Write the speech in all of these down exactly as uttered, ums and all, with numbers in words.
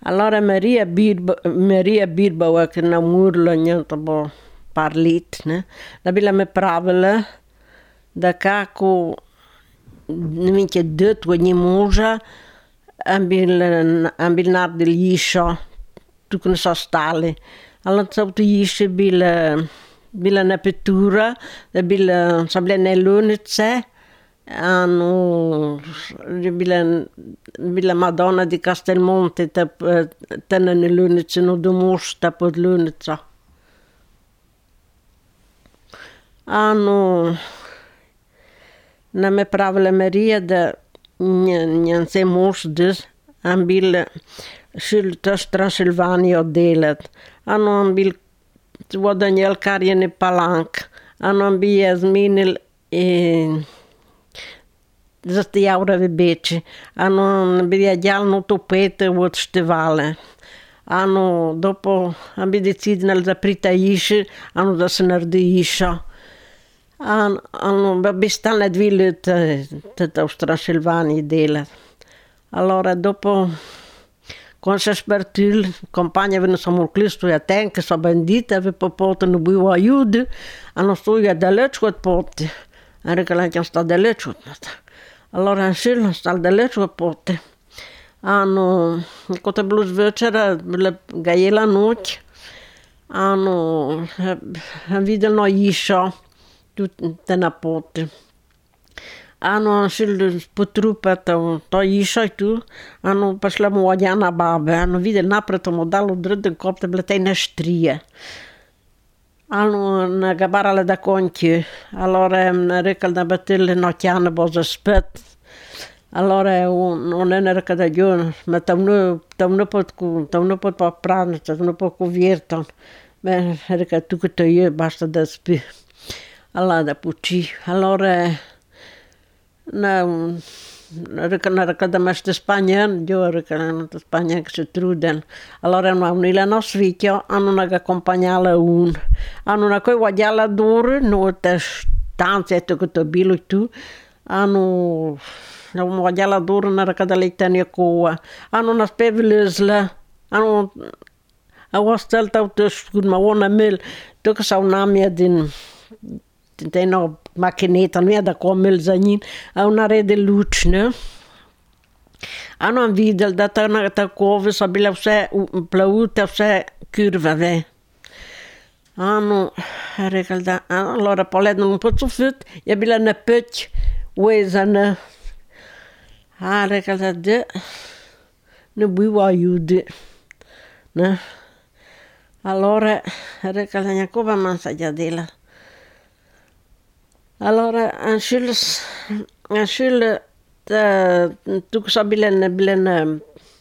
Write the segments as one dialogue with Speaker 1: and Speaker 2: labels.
Speaker 1: Allora Maria Birba, Maria Birba che na murla niente bo parlit, ne? Da bila me pravila da kako minke dët u një musha ambil ambil nar del isha tu con sa stale. Allora so tu isha bila bila na pettura da bila sable ne lunitse hanno bila bila Madonna di Castelmonte te tenne ne lunitse no domus ta pod lunitsa. Hanno na me pravila Maria da njen se mos dus ambil Schultes Transilvania delet. Hanno ambil tuo Daniel Karjene Palank. Hanno ambil Jasminil e zati jaura ve bece. Hanno ambil jalno topete od stevale. Hanno dopo ambil decidnal za prita ishe, hanno da se nardi isha. Hanno hanno bestalne dvile te te Transilvania delet. Allora dopo con se spartul compagna venne samur Cristo ja tenke sa bandita ve popote no bu aiude hanno stoja da lechot pote are che la sta da lechot allora ansil sta da lechot pote hanno cote blues večera le gajela noć hanno videl no isha tu te na pote hanno ansil potrupata to isha tu hanno pasla moadiana babe hanno videl napreto modalo drădă copte bletei na strie hanno na gabarale da conchi allora recal da batelle no chiana boza spet allora non è nera cada giorno ma tamno tamno pot cu tamno pot pa pran tamno pot cu vierton ma reca tu che te io basta da spi allora da puci allora na na recada mais de Spagna io recada de Spagna che si truden allora hanno un'ila no svicchio hanno una accompagnala un hanno una coi guadiala dur no te stanze to che to bilo tu hanno una guadiala dur na recada leitania coa hanno una spevelesla hanno a wastel tauto skud ma ona mil to che sa una mia din din no macchinetta non è da come il zanin a una rete luce ne hanno videl da ta ta cove sabila se plauta se curva ve hanno recalda allora polet non posso fit e bila na pet wezana ha recalda de ne bui aiude ne allora recalda Jacoba mansa giadela. Allora, anch'io, anch'io, tu sapere ne blen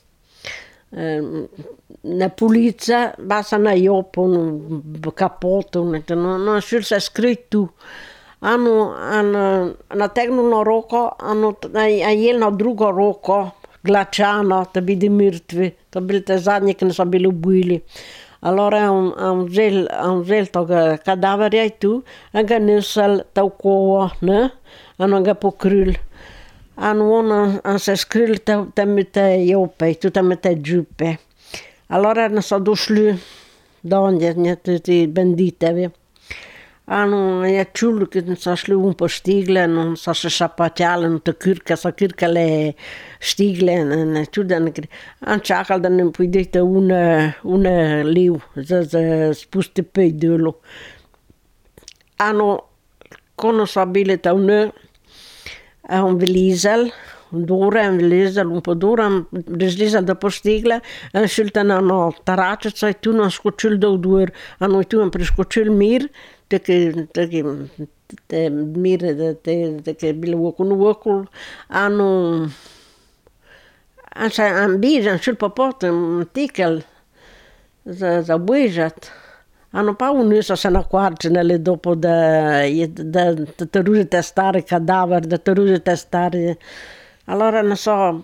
Speaker 1: na pulizia, basta na iopo, un capoto, non non anch'io è scritto. Hanno hanno na tegnu na roko, hanno a jel na drugo roko, glaciano, da bi di mrtvi, da bil te zadnji, ki niso bili ubili. Allora un un zel un zel toga cadavere ai tu anche nesal tau ko ne hanno ga pokrul hanno una an se skril tau temete jope tu temete jupe allora ne so doslu donje ne ti bendite hanno ja chul che ne so slu un po stigle non so se sapatiale non te kirka sa kirka le stigle ne tu dan an chakal dan ne puidete una una liu za za spuste pe delo hanno conosabile ta un un velisel un dura un velisel un po dura desliza da postigle an sultana no tarace sai tu non scucil do dur hanno tu un prescucil mir te che te che te mir te te che bilo con uocul hanno anche ambijan sul popot un tikel za za buijat hanno pa un'usa se na quarcene dopo da da da teruse testare cadaver da teruse testare allora non so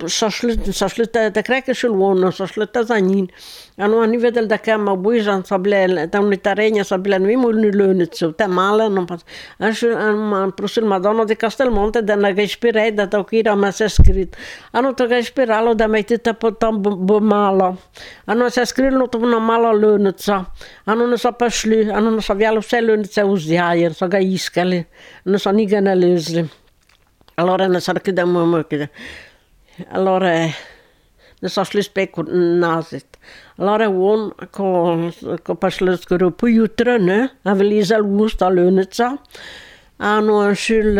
Speaker 1: s-a slutat, cred că și-l uno, s-a slutat zanin. Anu ani vedel da kama buijan sa blel, ta un terreno sa blel mi mul lunitsu, ta mala non pas. Anche an prosul Madonna di Castelmonte da na ispirei da ta kira ma se scrit. Anu to ispiralo da mettita potom bo mala. Anu se scrit no to na mala lunitsa. Anu no sa paslu, anu no sa vialo se lunitsa uziajer, sa ga iskali. No sa ni gana lösli. Allora ne sa che da mo che. Allora ne sa slis pecur nasit. Allora un co co pasles grupo jutra ne, aveliza lusta lunitsa. Anu ansul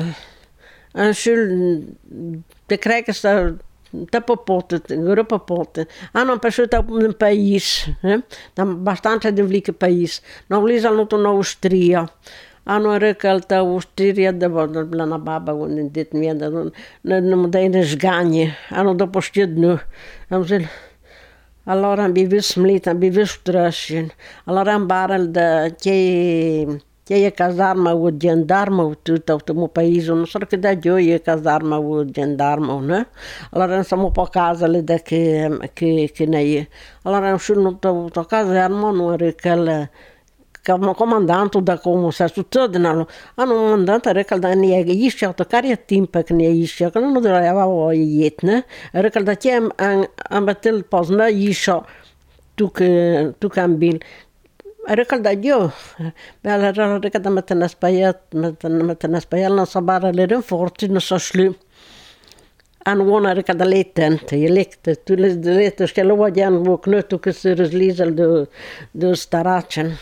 Speaker 1: ansul de krijgen sta te popote, grupo popote. Anu pasciuta un país, eh? Dan bastante de vlike país. No vliza no to na Austria. Anu recalta Austria de blana baba un dit mi da no da in zganie. Anu dopo stjednu. Am zil allora am bivis mlit, am bivis trashin. Allora am barel da che che e casarma o gendarma o tutto o mo paese, non so che da io e casarma o gendarma, no? Allora non siamo po' casa le da che che che nei. Allora non sono to to caserma no recala como comandante da como se succede no hanno comandante recalda nie iść to karia timpak nie iść jak no dojava o jetne recalda tiem an ambatel pozna iść tu que tu cambil recalda io bella recalda metna spaiat metna metna spaial na sabara le forti no so slu an wona recalda letent electe tu le lete che lo vogliano vo knötu che se rislisel de de starachen.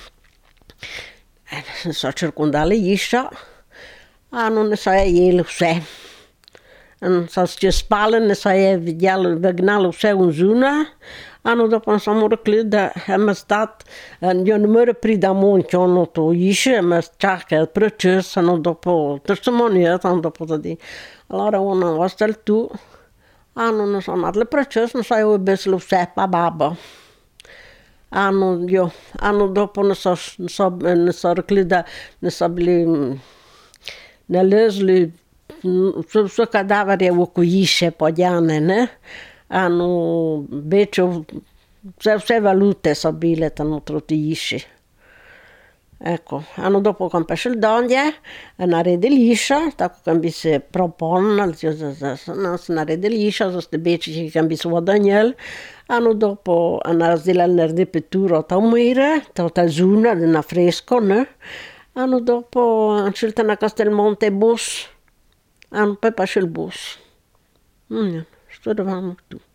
Speaker 1: So circundale isha, a non ne sai el se. Non so se spalen ne sai vidial vegnal se un zuna. Ano dopo samo rekli da hem stat io non mi prida molto no to isha, ma čaka proces ano dopo testimoniat ano dopo di. Allora uno hostel tu ano ne so le proces ne sai o beslo se pa baba. Anno io anno dopo ne so ne so ne so rekli da ne so bili ne lezli su su cadavere u kuisce podjane ne anno becho se se valute so bile tano trotiisci. Ecco, anno dopo con pesce donje, una rede liscia, tako kan bi se proponna, una rede liscia, so ste beci kan bi se Daniel. Anno dopo una razdela nerde peturo ta umire, ta ta zuna na fresco, ne? Anno dopo scelta na Castelmonte bus, anno poi pasce il bus. Mm, sto davanti tu.